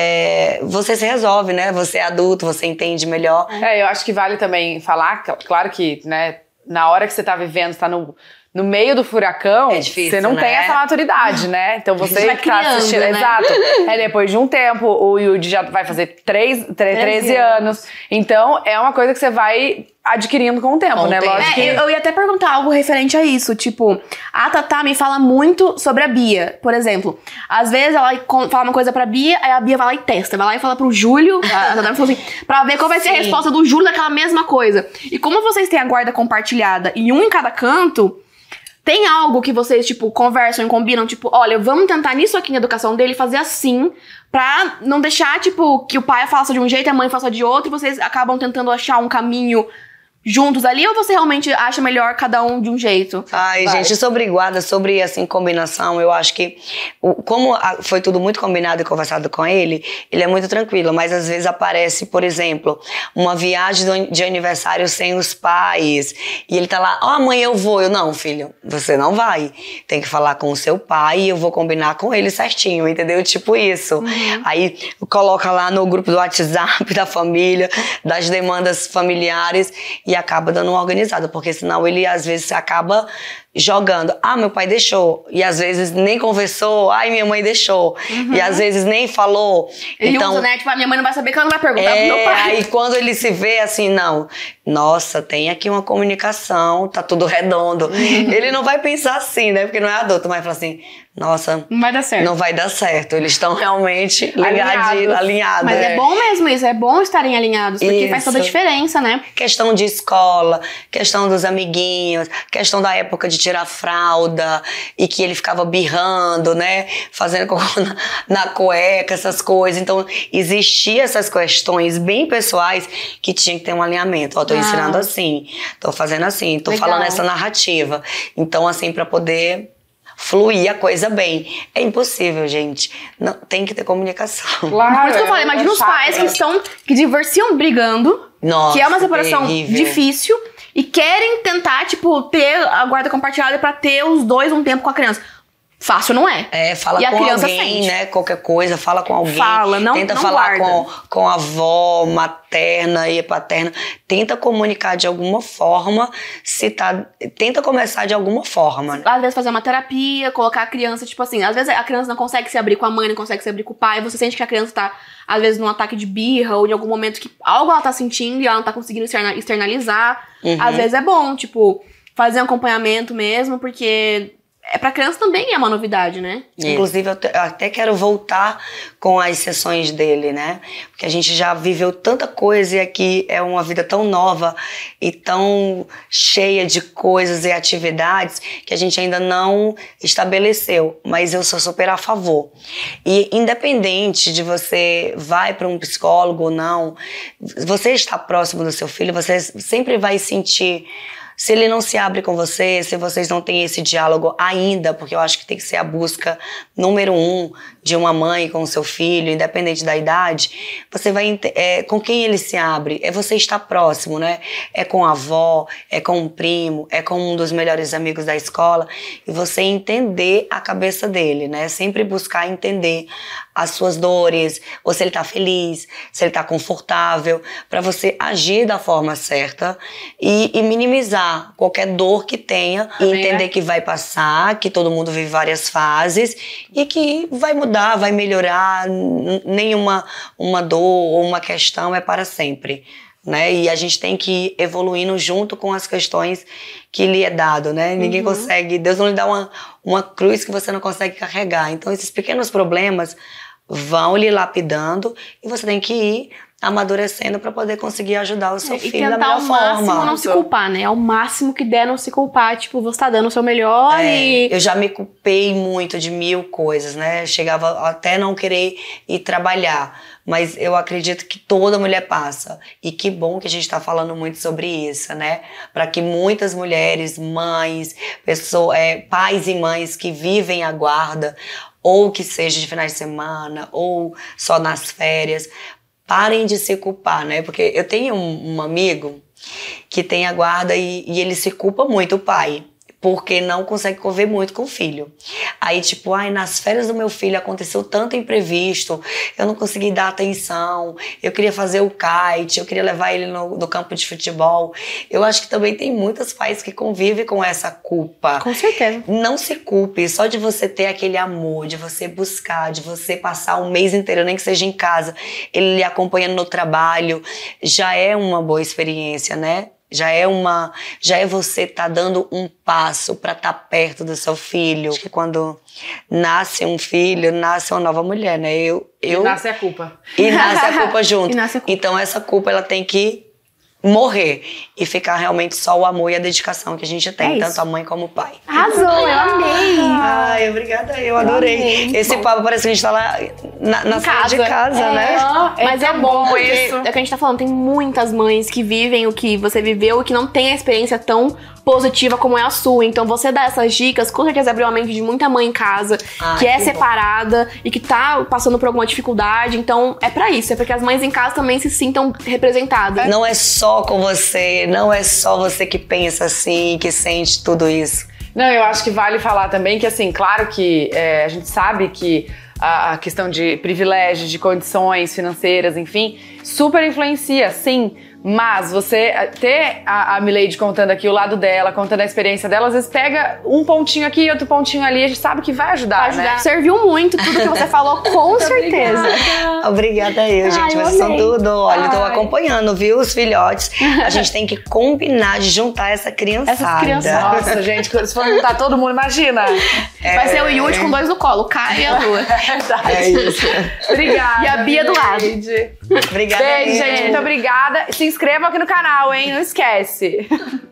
é, você se resolve, né? Você é adulto, você entende melhor. É, eu acho que vale também falar, claro que, né, na hora que você tá vivendo, você tá no... No meio do furacão, é difícil, você não né? tem essa maturidade, né? Então você vai que tá criando, assistindo. né? Exato. É depois de um tempo, o Yudi já vai fazer três, treze anos. Então é uma coisa que você vai adquirindo com o tempo, Com o né? tempo. Lógico É, que. eu, eu ia até perguntar algo referente a isso. Tipo, a Tatá me fala muito sobre a Bia, por exemplo. Às vezes ela con- fala uma coisa pra Bia, aí a Bia vai lá e testa. Vai lá e fala pro Júlio, a Tatá me falou assim, pra ver qual vai ser a Sim. resposta do Júlio daquela mesma coisa. E como vocês têm a guarda compartilhada e um em cada canto, tem algo que vocês, tipo, conversam e combinam? Tipo, olha, vamos tentar nisso aqui na educação dele fazer assim, pra não deixar, tipo, que o pai faça de um jeito e a mãe faça de outro, e vocês acabam tentando achar um caminho juntos ali, ou você realmente acha melhor cada um de um jeito? Ai, Vai. gente, sobre guarda, sobre, assim, combinação, eu acho que, o- como a- foi tudo muito combinado e conversado com ele, ele é muito tranquilo, mas às vezes aparece, por exemplo, uma viagem do an- de aniversário sem os pais, e ele tá lá, ó, mãe, eu vou. Eu, não, filho, você não vai. Tem que falar com o seu pai e eu vou combinar com ele certinho, entendeu? Tipo isso. Aí, coloca lá no grupo do WhatsApp da família, das demandas familiares, e acaba dando uma organizada, porque senão ele às vezes acaba jogando, ah, meu pai deixou, e às vezes nem conversou, ai, minha mãe deixou, e às vezes nem falou. Ele então, usa, né? Tipo, a minha mãe não vai saber que ela não vai perguntar é, pro meu pai. aí quando ele se vê assim, não, nossa, tem aqui uma comunicação, tá tudo redondo. Ele não vai pensar assim, né, porque não é adulto, mas fala assim, nossa, Não vai dar certo. não vai dar certo, eles estão realmente Alinhados. ligados, alinhados. Mas é. bom mesmo isso, é bom estarem alinhados, porque faz toda a Isso. diferença, né? Questão de escola, questão dos amiguinhos, questão da época de tirar fralda e que ele ficava birrando, né? Fazendo cocô na, na cueca, essas coisas. Então, existiam essas questões bem pessoais que tinha que ter um alinhamento. Ó, tô Ah. ensinando assim, tô fazendo assim, tô Legal. falando essa narrativa. Então, assim, pra poder fluir a coisa bem. É impossível, gente. Não, tem que ter comunicação. Claro, Por isso que eu é falei, imagina os chato, pais né? que estão, que divorciam brigando, Nossa, que é uma separação terrível. difícil, e querem tentar, tipo, ter a guarda compartilhada pra ter os dois um tempo com a criança. Fácil não é. É, fala E a com criança alguém, sente. né? Qualquer coisa, fala com alguém. Fala, não- Tenta não falar guarda. com, com a avó materna e paterna. Tenta comunicar de alguma forma. Se tá, tenta começar de alguma forma, né? Às vezes fazer uma terapia, colocar a criança, tipo assim, às vezes a criança não consegue se abrir com a mãe, não consegue se abrir com o pai, você sente que a criança tá, às vezes, num ataque de birra, ou em algum momento que algo ela tá sentindo e ela não tá conseguindo externa- externalizar. Uhum. Às vezes é bom, tipo, fazer um acompanhamento mesmo, porque é pra criança também é uma novidade, né? Inclusive, eu, te- eu até quero voltar com as sessões dele, né? Porque a gente já viveu tanta coisa e aqui é uma vida tão nova e tão cheia de coisas e atividades que a gente ainda não estabeleceu. Mas eu sou super a favor. E independente de você vai para um psicólogo ou não, você está próximo do seu filho, você sempre vai sentir. Se ele não se abre com você, se vocês não têm esse diálogo ainda, porque eu acho que tem que ser a busca número um de uma mãe com o seu filho, independente da idade, você vai ente- é, com quem ele se abre, é você estar próximo, né? É com a avó, é com um primo, é com um dos melhores amigos da escola, e você entender a cabeça dele, né? Sempre buscar entender as suas dores, ou se ele tá feliz, se ele tá confortável, para você agir da forma certa e, e minimizar qualquer dor que tenha, e Também, entender né? que vai passar, que todo mundo vive várias fases e que vai mudar, vai melhorar, n- nenhuma uma dor ou uma questão é para sempre. Né? E a gente tem que ir evoluindo junto com as questões que lhe é dado, né? Ninguém consegue, Deus não lhe dá uma, uma cruz que você não consegue carregar. Então, esses pequenos problemas, vão lhe lapidando e você tem que ir amadurecendo para poder conseguir ajudar o seu é, filho da melhor ao máximo forma. não se culpar, né? Ao máximo que der não se culpar. Tipo, você tá dando o seu melhor é, e... Eu já me culpei muito de mil coisas, né? Chegava até não querer ir trabalhar. Mas eu acredito que toda mulher passa. E que bom que a gente tá falando muito sobre isso, né? Para que muitas mulheres, mães, pessoas, é, pais e mães que vivem a guarda, ou que seja de finais de semana, ou só nas férias, parem de se culpar, né? Porque eu tenho um, um amigo que tem a guarda e, e ele se culpa muito, o pai, porque não consegue conviver muito com o filho. Aí, tipo, ai, nas férias do meu filho aconteceu tanto imprevisto, eu não consegui dar atenção, eu queria fazer o kite, eu queria levar ele no, no campo de futebol. Eu acho que também tem muitos pais que convivem com essa culpa. Com certeza. Não se culpe, só de você ter aquele amor, de você buscar, de você passar um mês inteiro, nem que seja em casa, ele lhe acompanhando no trabalho, já é uma boa experiência, né? Já é uma, já é você tá dando um passo para estar tá perto do seu filho. Acho que quando nasce um filho, nasce uma nova mulher, né? Eu, eu, e nasce a culpa. E nasce a culpa junto. E nasce a culpa. Então essa culpa ela tem que morrer e ficar realmente só o amor e a dedicação que a gente tem, é tanto a mãe como o pai. Arrasou, eu amei. Ai, obrigada, eu adorei. Amei. Esse Bom. papo parece que a gente tá lá na, na sala casa. de casa, é. né? É, Mas é, é bom bom porque isso. é o que a gente tá falando, tem muitas mães que vivem o que você viveu e que não tem a experiência tão positiva como é a sua. Então você dá essas dicas, com certeza abriu a mente de muita mãe em casa, Ai, que é que separada bom. E que tá passando por alguma dificuldade. Então é pra isso, é pra que as mães em casa também se sintam representadas. Não é só com você, não é só você que pensa assim, que sente tudo isso. Não, eu acho que vale falar também que, assim, claro que é, a gente sabe que a, a questão de privilégios, de condições financeiras, enfim, super influencia, sim. Mas você ter a, a Milady contando aqui o lado dela, contando a experiência dela, às vezes pega um pontinho aqui e outro pontinho ali, a gente sabe que vai ajudar, Vai ajudar. né? Serviu muito tudo que você falou, com certeza. Obrigada eu, gente. Ai, eu Vocês são amei. tudo. Olha, eu tô Ai. acompanhando, viu, os filhotes. A gente tem que combinar de juntar essa criançada. Essas criançadas. Nossa, gente, se for juntar todo mundo, imagina. É. Vai ser o Yudi com dois no colo, o Caio e a Lua. Verdade. É isso. Obrigada. E a Bia do lado. Milady. Obrigada. Beijo, eu. gente. Muito obrigada. Se inscrevam aqui no canal, hein? Não esquece.